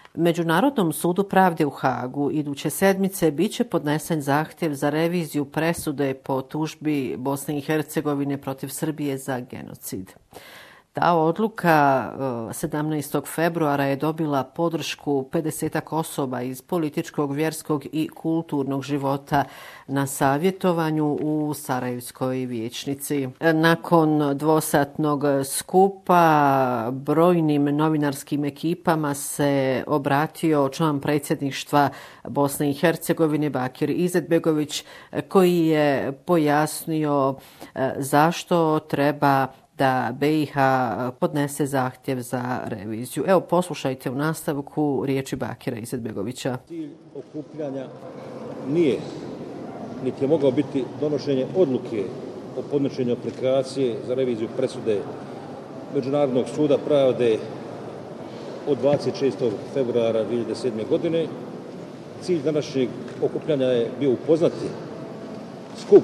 Međunarodnom sudu pravde u Hagu iduće sedmice biće podnesen zahtjev za reviziju presude po tužbi Bosne i Hercegovine protiv Srbije za genocid. Ta odluka 17. februara je dobila podršku 50 osoba iz političkog, vjerskog i kulturnog života na savjetovanju u Sarajevskoj vijećnici. Nakon dvosatnog skupa brojnim novinarskim ekipama se obratio član predsjedništva Bosne i Hercegovine Bakir Izetbegović, koji je pojasnio zašto treba da BiH podnese zahtjev za reviziju. Evo, poslušajte u nastavku riječi Bakira Izetbegovića. Cilj okupljanja nije, niti je mogao biti donošenje odluke o podnošenju aplikacije za reviziju presude Međunarodnog suda pravde od 26. februara 2007. godine. Cilj današnjeg okupljanja je bio upoznati skup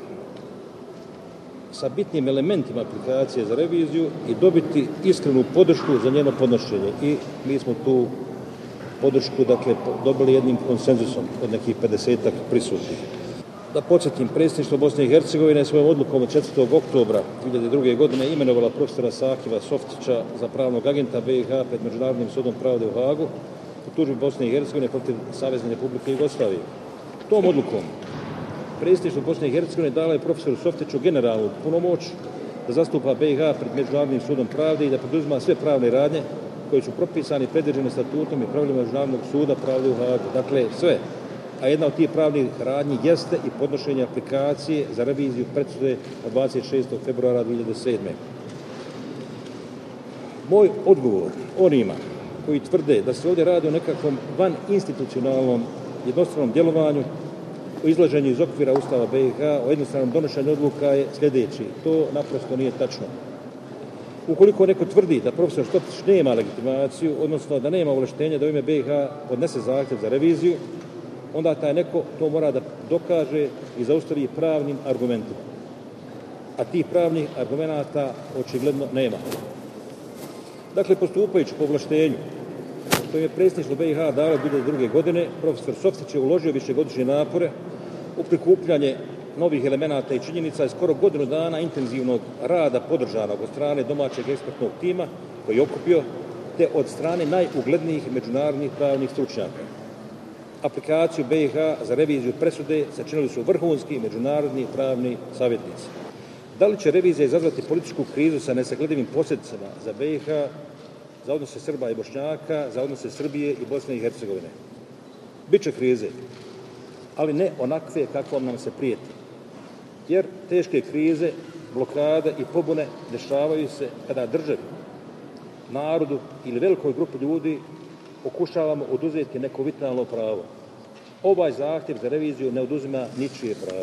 sa bitnim elementima aplikacije za reviziju i dobiti iskrenu podršku za njeno podnošenje. I mi smo tu podršku dobili jednim konsenzusom od nekih 50-ak prisutnih. Da podsjetim, predsjedništvo Bosne i Hercegovine svojom odlukom od 4. oktobra 2002. godine imenovala profesora Sakiva Softića za pravnog agenta BiH pred Međunarodnim sudom pravde u Hagu u tužbi Bosne i Hercegovine protiv Savezne Republike Jugoslavije. Tom odlukom predsjedništvo Bosne i Hercegovine dala je profesoru Softiću generalnu punomoć da zastupa BiH pred Međunarodnim sudom pravde i da poduzima sve pravne radnje koje su propisani i predviđene statutom i pravilima Međunarodnog suda pravde u Hagu. Dakle, sve. A jedna od tih pravnih radnji jeste i podnošenje aplikacije za reviziju presude od 26. februara 2007. Moj odgovor onima koji tvrde da se ovdje radi o nekakvom vaninstitucionalnom jednostranom djelovanju, o izlaženju iz okvira Ustava BiH, o jednostranom donošenju odluka je sljedeći. To naprosto nije tačno. Ukoliko neko tvrdi da profesor Softić nema legitimaciju, odnosno da nema ovlaštenja da u ime BiH podnese zahtjev za reviziju, onda taj neko to mora da dokaže i zaustavi pravnim argumentima. A tih pravnih argumenata očigledno nema. Dakle, postupajući po ovlaštenju koje je predsjedništvo BiH dalo 2002. godine, profesor Softić je uložio višegodišnje napore u prikupljanje novih elemenata i činjenica i skoro godinu dana intenzivnog rada podržanog od strane domaćeg ekspertnog tima koji je okupio, te od strane najuglednijih međunarodnih pravnih stručnjaka. Aplikaciju BiH za reviziju presude sačinili su vrhunski međunarodni pravni savjetnici. Da li će revizija izazvati političku krizu sa nesagledivim posljedicama za BiH, za odnose Srba i Bošnjaka, za odnose Srbije i Bosne i Hercegovine? Biće krize, ali ne onakve kakvom nam se prijeti. Jer teške krize, blokade i pobune dešavaju se kada državi, narodu ili velikoj grupi ljudi pokušavamo oduzeti neko vitalno pravo. Ovaj zahtjev za reviziju ne oduzima ničije pravo.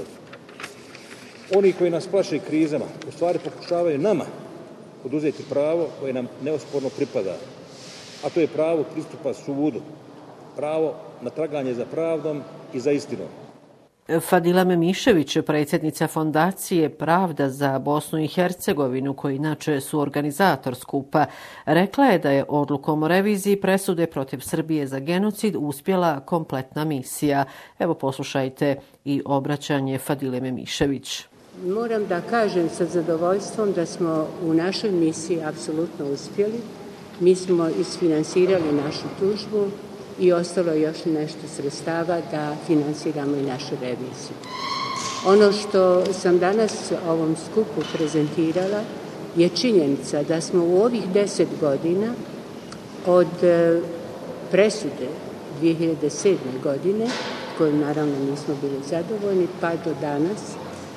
Oni koji nas plaše krizama, u stvari pokušavaju nama oduzeti pravo koje nam neosporno pripada, a to je pravo pristupa sudu, pravo na traganje za pravdom i za istinom. Fadila Memišević, predsjednica Fondacije Pravda za Bosnu i Hercegovinu, koji inače su organizator skupa, rekla je da je odlukom o reviziji presude protiv Srbije za genocid uspjela kompletna misija. Evo, poslušajte i obraćanje Fadile Memišević. Moram da kažem sa zadovoljstvom da smo u našoj misiji apsolutno uspjeli. Mi smo isfinansirali našu tužbu i ostalo je još nešto sredstava da finansiramo i našu reviziju. Ono što sam danas ovom skupu prezentirala je činjenica da smo u ovih 10 godina od presude 2007. godine, kojom naravno nismo bili zadovoljni, pa do danas,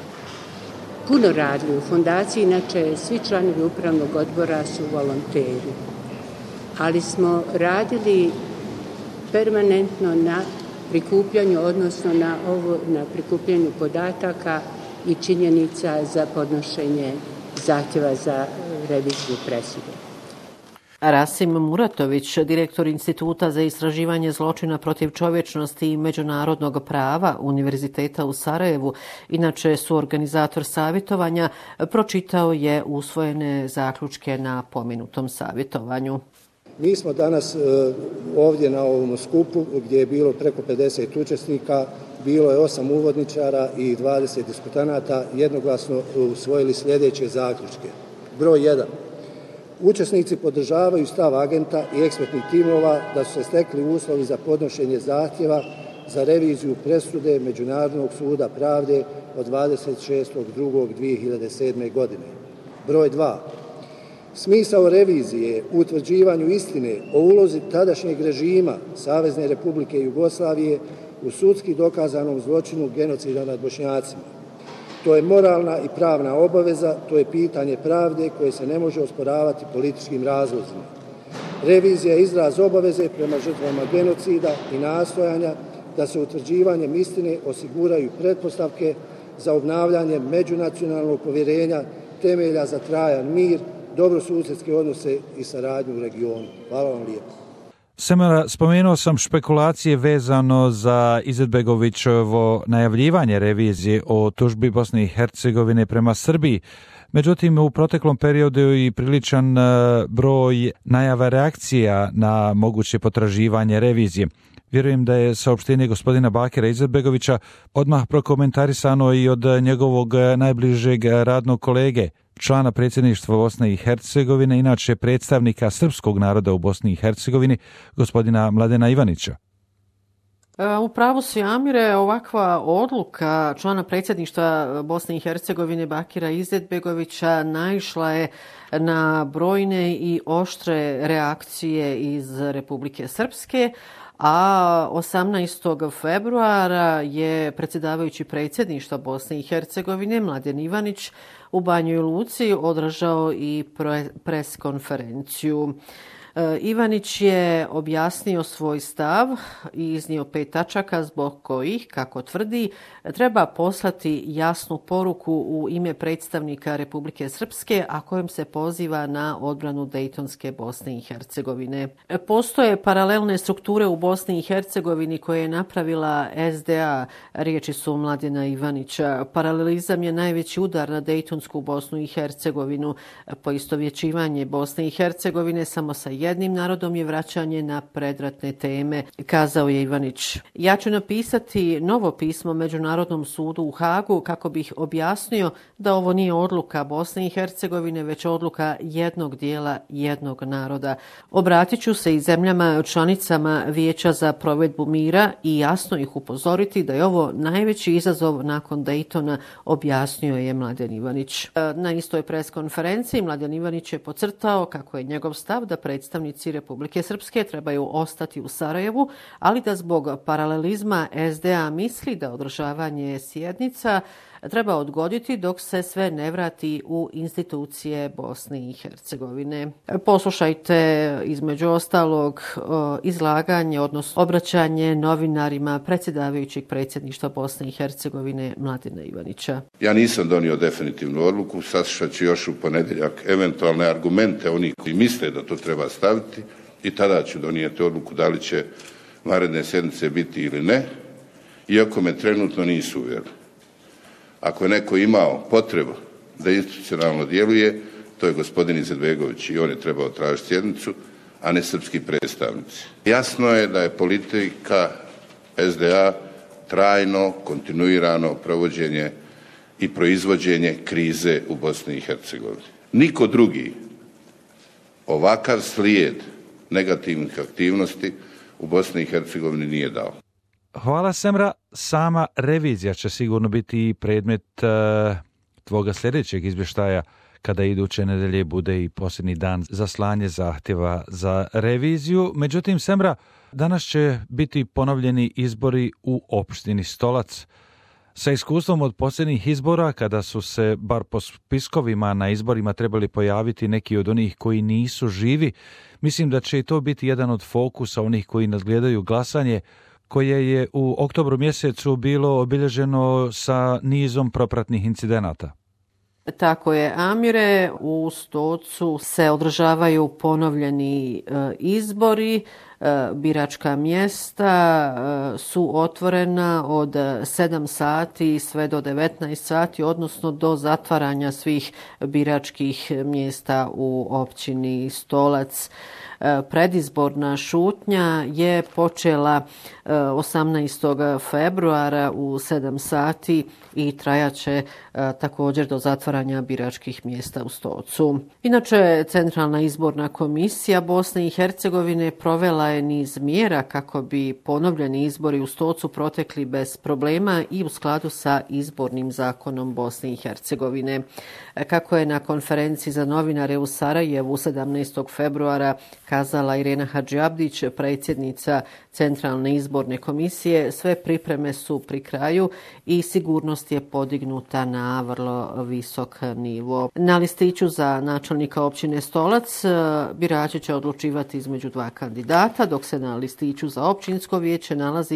puno radili u fondaciji. Inače, svi članovi upravnog odbora su volonteri. Ali smo radili permanentno na prikupljanju, odnosno na prikupljanju podataka i činjenica za podnošenje zahtjeva za reviziju presude. Rasim Muratović, direktor Instituta za istraživanje zločina protiv čovječnosti i međunarodnog prava Univerziteta u Sarajevu, inače su organizator savjetovanja, pročitao je usvojene zaključke na pomenutom savjetovanju. Mi smo danas ovdje na ovom skupu gdje je bilo preko 50 učesnika, bilo je 8 uvodničara i 20 diskutanata, jednoglasno usvojili sljedeće zaključke. Broj 1. Učesnici podržavaju stav agenta i ekspertnih timova da su se stekli uslovi za podnošenje zahtjeva za reviziju presude Međunarodnog suda pravde od 26.2.2007. godine. Broj 2. Smisao revizije je u utvrđivanju istine o ulozi tadašnjeg režima Savezne Republike Jugoslavije u sudski dokazanom zločinu genocida nad Bošnjacima. To je moralna i pravna obaveza, to je pitanje pravde koje se ne može osporavati političkim razlozima. Revizija je izraz obaveze prema žrtvama genocida i nastojanja da se utvrđivanjem istine osiguraju pretpostavke za obnavljanje međunacionalnog povjerenja, temelja za trajan mir, dobrosusjedske odnose i saradnju u regionu. Hvala vam lijepo. Semera, spomenuo sam špekulacije vezano za Izetbegovićevo najavljivanje revizije o tužbi Bosne i Hercegovine prema Srbiji. Međutim, u proteklom periodu je i priličan broj najava reakcija na moguće potraživanje revizije. Vjerujem da je saopštenje gospodina Bakira Izetbegovića odmah prokomentarisano i od njegovog najbližeg radnog kolege, člana predsjedništva Bosne i Hercegovine, inače predstavnika srpskog naroda u Bosni i Hercegovini, gospodina Mladena Ivanića. U pravu si, Amire, ovakva odluka člana predsjedništva Bosne i Hercegovine Bakira Izetbegovića naišla je na brojne i oštre reakcije iz Republike Srpske, a 18. februara je predsjedavajući predsjedništva Bosne i Hercegovine Mladen Ivanić u Banjoj Luci održao i pres konferenciju. Ivanić je objasnio svoj stav i iznio 5 tačaka zbog kojih, kako tvrdi, treba poslati jasnu poruku u ime predstavnika Republike Srpske, a kojom se poziva na odbranu Dejtonske Bosne i Hercegovine. Postoje paralelne strukture u Bosni i Hercegovini koje je napravila SDA, riječi su Mladena Ivanića. Paralelizam je najveći udar na Dejtonsku Bosnu i Hercegovinu. Poistovjećivanje Bosne i Hercegovine samo sa jednim narodom je vraćanje na predratne teme, kazao je Ivanić. Ja ću napisati novo pismo Međunarodnom sudu u Hagu kako bih objasnio da ovo nije odluka Bosne i Hercegovine, već odluka jednog dijela jednog naroda. Obratit ću se i zemljama članicama Vijeća za provedbu mira i jasno ih upozoriti da je ovo najveći izazov nakon Dejtona, objasnio je Mladen Ivanić. Na istoj pres konferenciji Mladen Ivanić je podcrtao kako je njegov stav da predstavnici Republike Srpske trebaju ostati u Sarajevu, ali da zbog paralelizma SDA misli da održavanje sjednica treba odgoditi dok se sve ne vrati u institucije Bosne i Hercegovine. Poslušajte između ostalog izlaganje, odnosno obraćanje novinarima predsjedavajućeg predsjedništva Bosne i Hercegovine Mladena Ivanića. Ja nisam donio definitivnu odluku, saslušat ću još u ponedjeljak eventualne argumente onih koji misle da to treba staviti i tada ću donijeti odluku da li će vanredne sjednice biti ili ne, iako me trenutno nisu uvjerili. Ako je neko imao potrebu da institucionalno djeluje, to je gospodin Izetbegović i on je trebao tražiti sjednicu, a ne srpski predstavnici. Jasno je da je politika SDA trajno, kontinuirano provođenje i proizvođenje krize u Bosni i Hercegovini. Niko drugi ovakav slijed negativnih aktivnosti u Bosni i Hercegovini nije dao. Hvala, Semra. Sama revizija će sigurno biti predmet tvoga sljedećeg izvještaja kada iduće nedelje bude i posljednji dan za slanje zahtjeva za reviziju. Međutim, Semra, danas će biti ponovljeni izbori u opštini Stolac. Sa iskustvom od posljednjih izbora, kada su se, bar po spiskovima na izborima, trebali pojaviti neki od onih koji nisu živi, mislim da će i to biti jedan od fokusa onih koji nadgledaju glasanje, koje je u oktobru mjesecu bilo obilježeno sa nizom propratnih incidenata. Tako je, Amire, u Stocu se održavaju ponovljeni izbori. biračka mjesta su otvorena od 7 sati sve do 19 sati, odnosno do zatvaranja svih biračkih mjesta u općini Stolac. Predizborna šutnja je počela 18. februara u 7 sati i trajaće također do zatvaranja biračkih mjesta u Stocu. Inače, Centralna izborna komisija Bosne i Hercegovine provela je niz mjera kako bi ponovljeni izbori u Stocu protekli bez problema i u skladu sa izbornim zakonom Bosne i Hercegovine. Kako je na konferenciji za novinare u Sarajevu 17. februara kazala Irena Hadžiabdić, predsjednica Centralne izborne komisije, sve pripreme su pri kraju i sigurnost je podignuta na vrlo visok nivo. Na listiću za načelnika općine Stolac birači će odlučivati između 2 kandidata, dok se na listiću za općinsko vijeće nalazi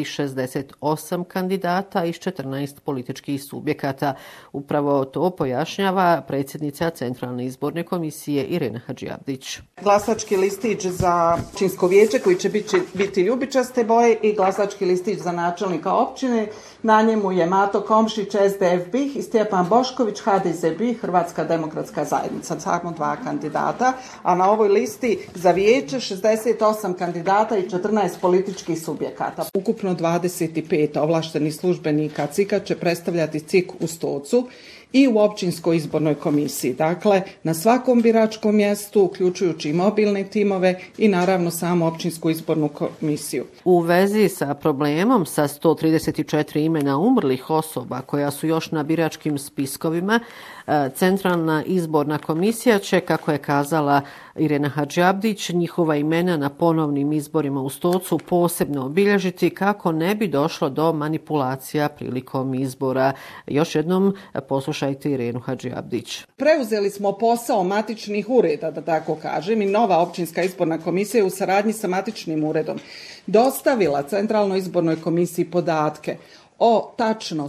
68 kandidata iz 14 političkih subjekata. Upravo to pojašnjava predsjednica Centralne izborne komisije Irena Hadžiabdić. Glasački listić za općinsko vijeće koji će biti ljubičaste boje i glasački listić za načelnika općine. Na njemu je Mato Komšić, SDFB i Stjepan Bošković, HDZ-B, Hrvatska demokratska zajednica. Samo 2 kandidata, a na ovoj listi za vijeće 68 kandidata i 14 političkih subjekata. Ukupno 25 ovlaštenih službenika CIK-a će predstavljati CIK u Stocu i u općinskoj izbornoj komisiji. Dakle, na svakom biračkom mjestu, uključujući i mobilne timove i naravno samu općinsku izbornu komisiju. U vezi sa problemom sa 134 imena umrlih osoba koja su još na biračkim spiskovima, Centralna izborna komisija će, kako je kazala Irena Hadžiabdić, njihova imena na ponovnim izborima u Stocu posebno obilježiti kako ne bi došlo do manipulacija prilikom izbora. Još jednom poslušajte Irenu Hadžiabdić. Preuzeli smo posao matičnih ureda, da tako kažem, i nova općinska izborna komisija u saradnji sa matičnim uredom dostavila Centralnoj izbornoj komisiji podatke o tačno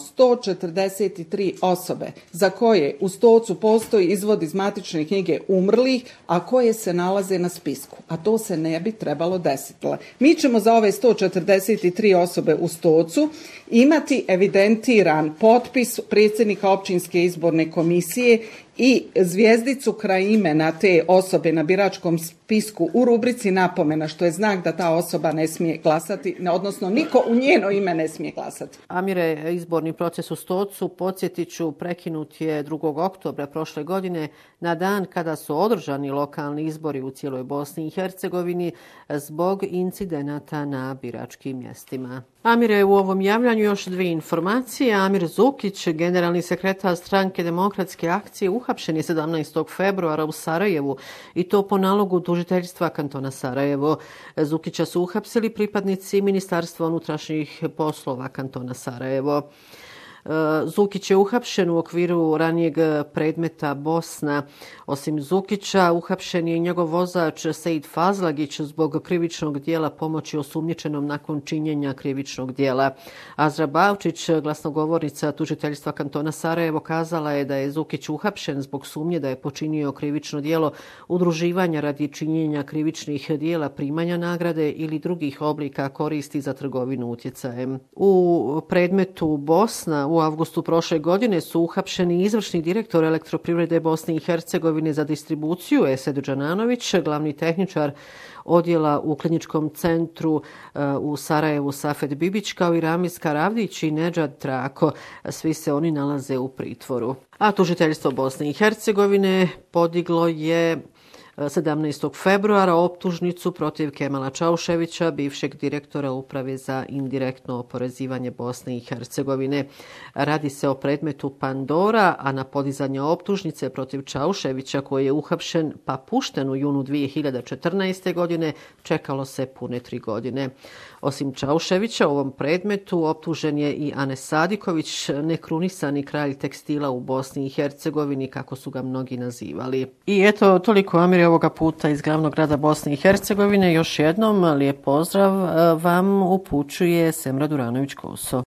143 osobe za koje u Stocu postoji izvod iz matične knjige umrlih, a koje se nalaze na spisku. A to se ne bi trebalo desiti. Mi ćemo za ove 143 osobe u Stocu imati evidentiran potpis predsjednika općinske izborne komisije i zvjezdicu kraj imena te osobe na biračkom spisku u rubrici napomena, što je znak da ta osoba ne smije glasati, odnosno niko u njeno ime ne smije glasati. Amire, izborni proces u Stocu, podsjetit ću, prekinut je 2. oktobra prošle godine na dan kada su održani lokalni izbori u cijeloj Bosni i Hercegovini zbog incidenata na biračkim mjestima. Amire, u ovom javljanju još 2 informacije. Amir Zukić, generalni sekretar Stranke demokratske akcije, uhapšen je 17. februara u Sarajevu i to po nalogu tužiteljstva kantona Sarajevo. Zukića su uhapsili pripadnici Ministarstva unutrašnjih poslova kantona Sarajevo. Zukić je uhapšen u okviru ranijeg predmeta Bosna. Osim Zukića, uhapšen je i njegov vozač Sejid Fazlagić zbog krivičnog dijela pomoći osumnjičenom nakon činjenja krivičnog dijela. Azra Bavčić, glasnogovornica tužiteljstva kantona Sarajevo, kazala je da je Zukić uhapšen zbog sumnje da je počinio krivično dijelo udruživanja radi činjenja krivičnih dijela, primanja nagrade ili drugih oblika koristi za trgovinu utjecajem. U predmetu Bosna u avgustu prošle godine su uhapšeni izvršni direktor Elektroprivrede Bosne i Hercegovine za distribuciju Esed Džananović, glavni tehničar odjela u kliničkom centru u Sarajevu Safet Bibić, kao i Ramiz Karavdić i Nedžad Trako. Svi se oni nalaze u pritvoru. A tužiteljstvo Bosne i Hercegovine podiglo je 17. februara optužnicu protiv Kemala Čauševića, bivšeg direktora Uprave za indirektno oporezivanje Bosne i Hercegovine. Radi se o predmetu Pandora, a na podizanje optužnice protiv Čauševića, koji je uhapšen pa pušten u junu 2014. godine, čekalo se pune 3 godine. Osim Čauševića, u ovom predmetu optužen je i Anes Sadiković, nekrunisani kralj tekstila u Bosni i Hercegovini, kako su ga mnogi nazivali. I eto, toliko, Amir, ovoga puta iz glavnog grada Bosne i Hercegovine. Još jednom lijep pozdrav vam upućuje Semra Duranović-Koso.